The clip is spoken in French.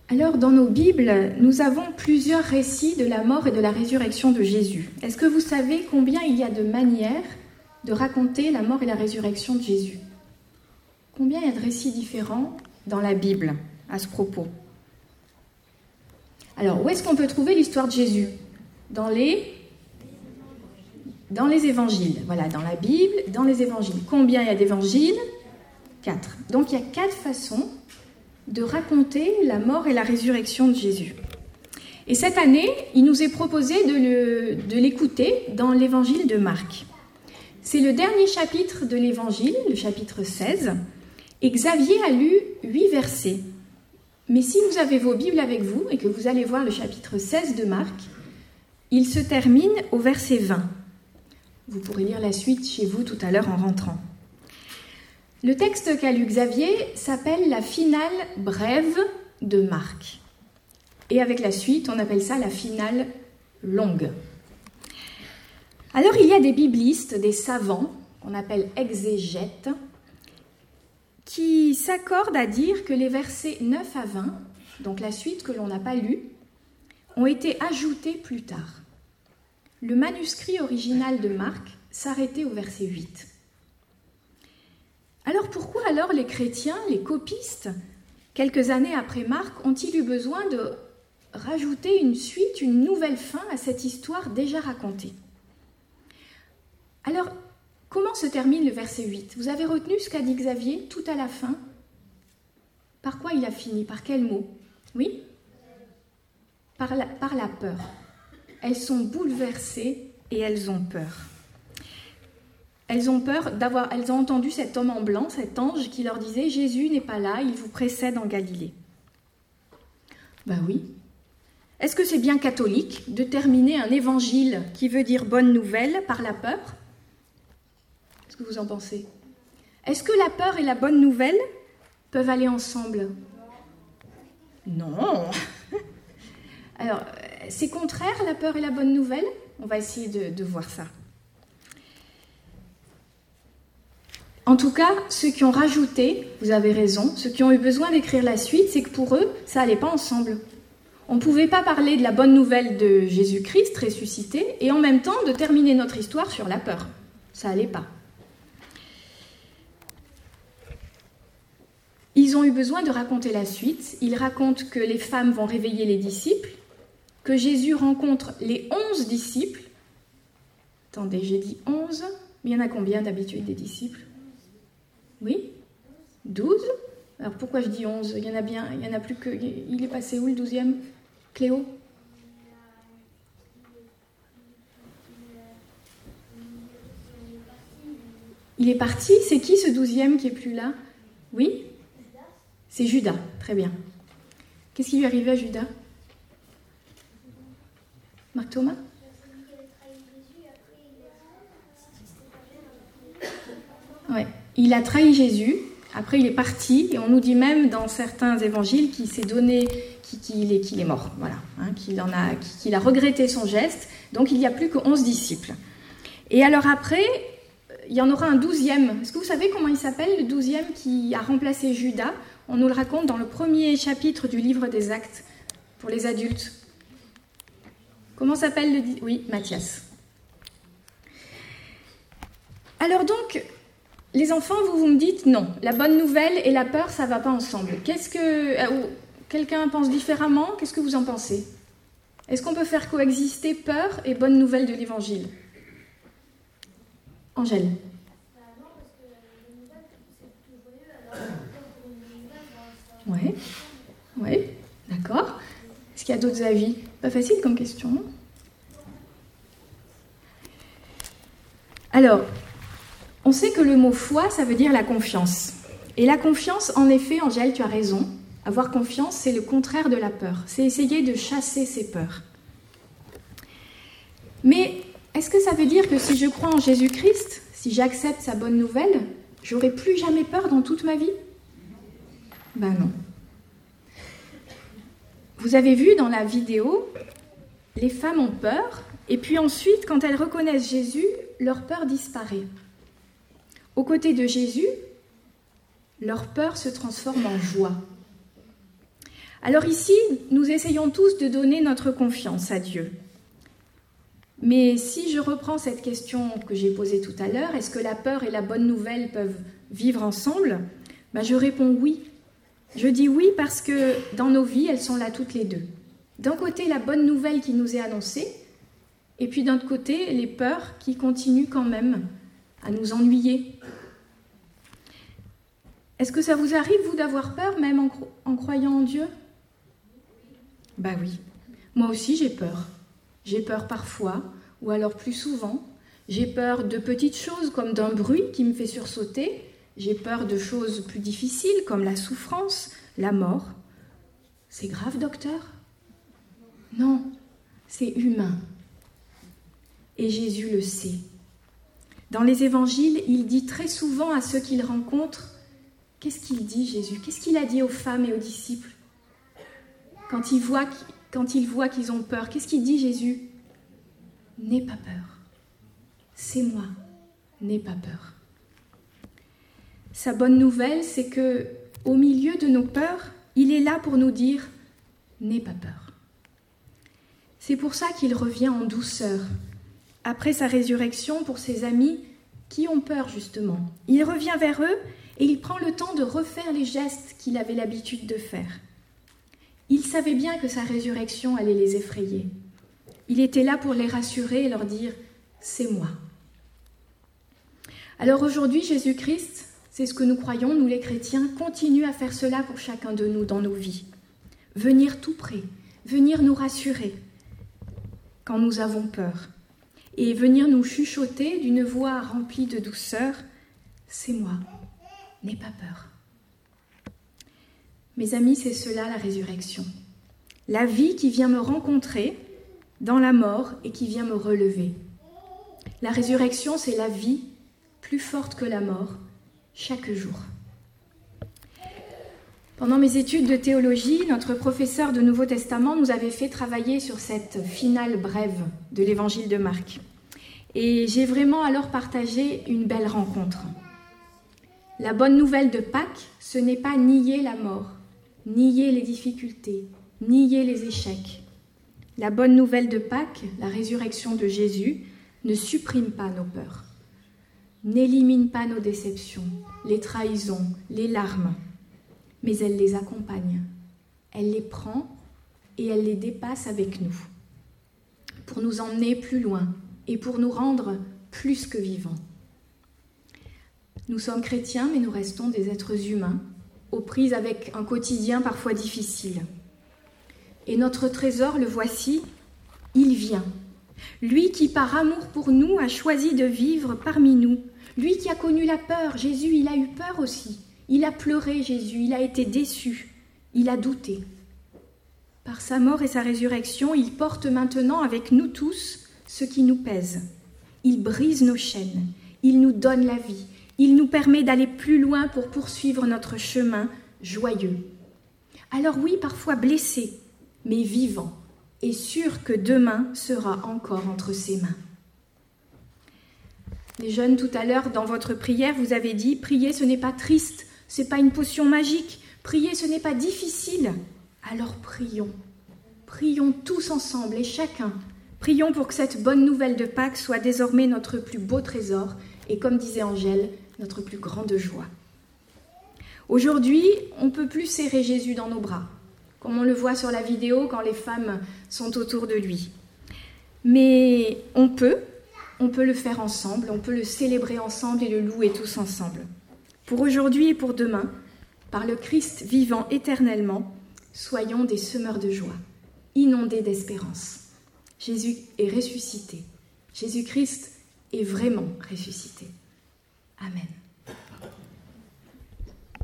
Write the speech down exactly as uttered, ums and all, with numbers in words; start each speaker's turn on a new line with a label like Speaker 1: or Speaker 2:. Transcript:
Speaker 1: Alors, dans nos Bibles, nous avons plusieurs récits de la mort et de la résurrection de Jésus. Est-ce que vous savez combien il y a de manières de raconter la mort et la résurrection de Jésus? Combien il y a de récits différents dans la Bible à ce propos? Alors, où est-ce qu'on peut trouver l'histoire de Jésus? Dans les... dans les évangiles. Voilà, dans la Bible, dans les évangiles. Combien il y a d'évangiles? Quatre. Donc, il y a quatre façons de raconter la mort et la résurrection de Jésus. Et cette année, il nous est proposé de, le, de l'écouter dans l'évangile de Marc. C'est le dernier chapitre de l'évangile, le chapitre seize, et Xavier a lu huit versets. Mais si vous avez vos Bibles avec vous et que vous allez voir le chapitre seize de Marc, il se termine au verset vingt. Vous pourrez lire la suite chez vous tout à l'heure en rentrant. Le texte qu'a lu Xavier s'appelle la finale brève de Marc. Et avec la suite, on appelle ça la finale longue. Alors, il y a des biblistes, des savants, qu'on appelle exégètes, qui s'accordent à dire que les versets neuf à vingt, donc la suite que l'on n'a pas lue, ont été ajoutés plus tard. Le manuscrit original de Marc s'arrêtait au verset huit. Alors pourquoi alors les chrétiens, les copistes, quelques années après Marc, ont-ils eu besoin de rajouter une suite, une nouvelle fin à cette histoire déjà racontée? Alors, comment se termine le verset huit? Vous avez retenu ce qu'a dit Xavier tout à la fin? Par quoi il a fini? Par quel mot? Oui? Par la, par la peur. Elles sont bouleversées et elles ont peur. Elles ont peur d'avoir, elles ont entendu cet homme en blanc, cet ange qui leur disait « Jésus n'est pas là, il vous précède en Galilée ». Ben oui. Est-ce que c'est bien catholique de terminer un évangile qui veut dire bonne nouvelle par la peur? Qu'est-ce que vous en pensez? Est-ce que la peur et la bonne nouvelle peuvent aller ensemble? Non. Alors, c'est contraire la peur et la bonne nouvelle? On va essayer de, de voir ça. En tout cas, ceux qui ont rajouté, vous avez raison, ceux qui ont eu besoin d'écrire la suite, c'est que pour eux, ça n'allait pas ensemble. On ne pouvait pas parler de la bonne nouvelle de Jésus-Christ ressuscité et en même temps de terminer notre histoire sur la peur. Ça n'allait pas. Ils ont eu besoin de raconter la suite. Ils racontent que les femmes vont réveiller les disciples, que Jésus rencontre les onze disciples. Attendez, j'ai dit onze, mais il y en a combien d'habitude des disciples? Oui, douze. Alors pourquoi je dis onze? Il y en a bien, il y en a plus que... Il est passé où le douzième? Cléo? Il est parti. C'est qui ce douzième qui est plus là? Oui? C'est Judas. Très bien. Qu'est-ce qui lui arrivait à Judas? Marc Thomas? Ouais. Il a trahi Jésus, après il est parti, et on nous dit même dans certains évangiles qu'il s'est donné, qu'il est, qu'il est mort, voilà, hein, qu'il, en a, qu'il a regretté son geste, donc il n'y a plus que onze disciples. Et alors après, il y en aura un douzième. Est-ce que vous savez comment il s'appelle, le douzième qui a remplacé Judas? On nous le raconte dans le premier chapitre du livre des Actes, pour les adultes. Comment s'appelle le... Oui, Matthias. Alors donc... Les enfants, vous, vous me dites non, la bonne nouvelle et la peur, ça ne va pas ensemble. Qu'est-ce que... Euh, quelqu'un pense différemment? Qu'est-ce que vous en pensez? Est-ce qu'on peut faire coexister peur et bonne nouvelle de l'Évangile? Angèle? Oui, oui, d'accord. Est-ce qu'il y a d'autres avis? Pas facile comme question. Alors... On sait que le mot foi, ça veut dire la confiance. Et la confiance, en effet, Angèle, tu as raison. Avoir confiance, c'est le contraire de la peur. C'est essayer de chasser ses peurs. Mais est-ce que ça veut dire que si je crois en Jésus-Christ, si j'accepte sa bonne nouvelle, j'aurai plus jamais peur dans toute ma vie? Ben non. Vous avez vu dans la vidéo, les femmes ont peur, et puis ensuite, quand elles reconnaissent Jésus, leur peur disparaît. Aux côtés de Jésus, leur peur se transforme en joie. Alors ici, nous essayons tous de donner notre confiance à Dieu. Mais si je reprends cette question que j'ai posée tout à l'heure, est-ce que la peur et la bonne nouvelle peuvent vivre ensemble ? Ben, je réponds oui. Je dis oui parce que dans nos vies, elles sont là toutes les deux. D'un côté, la bonne nouvelle qui nous est annoncée, et puis d'un autre côté, les peurs qui continuent quand même à nous ennuyer. Est-ce que ça vous arrive, vous, d'avoir peur, même en, cro- en croyant en Dieu ? Ben oui, moi aussi j'ai peur. J'ai peur parfois, ou alors plus souvent. J'ai peur de petites choses comme d'un bruit qui me fait sursauter. J'ai peur de choses plus difficiles comme la souffrance, la mort. C'est grave, docteur ? Non, c'est humain. Et Jésus le sait. Dans les évangiles, il dit très souvent à ceux qu'il rencontre, qu'est-ce qu'il dit Jésus ? Qu'est-ce qu'il a dit aux femmes et aux disciples ? Quand il voit, quand il voit qu'ils ont peur, qu'est-ce qu'il dit Jésus ? N'aie pas peur. C'est moi. N'aie pas peur. Sa bonne nouvelle, c'est que, au milieu de nos peurs, il est là pour nous dire « N'aie pas peur ». C'est pour ça qu'il revient en douceur, après sa résurrection pour ses amis qui ont peur justement. Il revient vers eux et il prend le temps de refaire les gestes qu'il avait l'habitude de faire. Il savait bien que sa résurrection allait les effrayer. Il était là pour les rassurer et leur dire « C'est moi ». Alors aujourd'hui, Jésus-Christ, c'est ce que nous croyons, nous les chrétiens, continue à faire cela pour chacun de nous dans nos vies. Venir tout près, venir nous rassurer quand nous avons peur et venir nous chuchoter d'une voix remplie de douceur « C'est moi, n'aie pas peur ». Mes amis, c'est cela la résurrection. La vie qui vient me rencontrer dans la mort et qui vient me relever. La résurrection, c'est la vie plus forte que la mort, chaque jour. Pendant mes études de théologie, notre professeur de Nouveau Testament nous avait fait travailler sur cette finale brève de l'évangile de Marc. Et j'ai vraiment alors partagé une belle rencontre. La bonne nouvelle de Pâques, ce n'est pas nier la mort, nier les difficultés, nier les échecs. La bonne nouvelle de Pâques, la résurrection de Jésus, ne supprime pas nos peurs, n'élimine pas nos déceptions, les trahisons, les larmes, mais elle les accompagne, elle les prend et elle les dépasse avec nous, pour nous emmener plus loin et pour nous rendre plus que vivants. Nous sommes chrétiens, mais nous restons des êtres humains, aux prises avec un quotidien parfois difficile. Et notre trésor, le voici, il vient. Lui qui, par amour pour nous, a choisi de vivre parmi nous. Lui qui a connu la peur. Jésus, il a eu peur aussi. Il a pleuré, Jésus. Il a été déçu. Il a douté. Par sa mort et sa résurrection, il porte maintenant avec nous tous ce qui nous pèse. Il brise nos chaînes. Il nous donne la vie. Il nous permet d'aller plus loin pour poursuivre notre chemin joyeux. Alors oui, parfois blessé, mais vivant, et sûr que demain sera encore entre ses mains. Les jeunes, tout à l'heure, dans votre prière, vous avez dit « Prier, ce n'est pas triste, ce n'est pas une potion magique. Prier, ce n'est pas difficile. » Alors prions. Prions tous ensemble et chacun. Prions pour que cette bonne nouvelle de Pâques soit désormais notre plus beau trésor et, comme disait Angèle, notre plus grande joie. Aujourd'hui, on ne peut plus serrer Jésus dans nos bras, comme on le voit sur la vidéo quand les femmes sont autour de lui. Mais on peut, on peut le faire ensemble, on peut le célébrer ensemble et le louer tous ensemble. Pour aujourd'hui et pour demain, par le Christ vivant éternellement, soyons des semeurs de joie, inondés d'espérance. Jésus est ressuscité. Jésus-Christ est vraiment ressuscité. Amen.